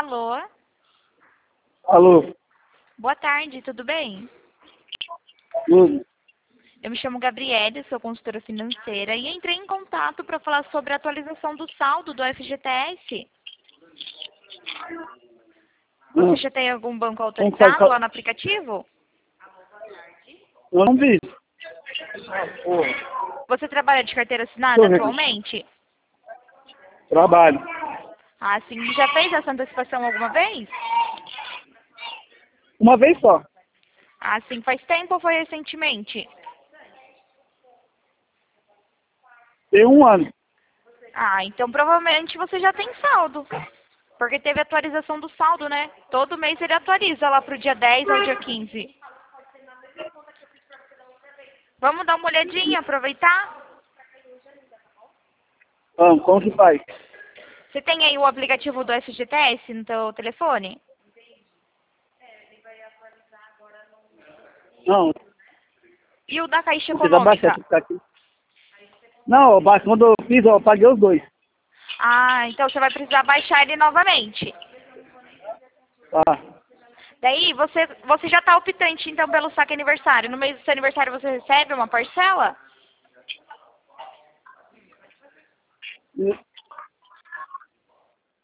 Alô? Alô, Boa tarde, tudo bem? tudo? Eu me chamo Gabriele, sou consultora financeira e entrei em contato para falar sobre a atualização do saldo do FGTS. Você já tem algum banco Como faz? autorizado lá no aplicativo? Eu não vi. Você trabalha de carteira assinada Deixa eu ver. atualmente? Trabalho. Ah, sim. Já fez essa antecipação alguma vez? Uma vez só. Ah, sim. Faz tempo ou foi recentemente? Tem um ano. Ah, então provavelmente você já tem saldo. Porque teve atualização do saldo, né? Todo mês ele atualiza lá pro dia 10 ao dia 15. Vamos dar uma olhadinha, aproveitar? Vamos, como que faz? Você tem aí o aplicativo do FGTS no teu telefone? Não, E o da Caixa não precisa baixar Econômica? esse aplicativo. Não, quando eu fiz, eu paguei os dois. Ah, então você vai precisar baixar ele novamente. Tá. Daí você já está optante então pelo saque aniversário. No mês do seu aniversário você recebe uma parcela?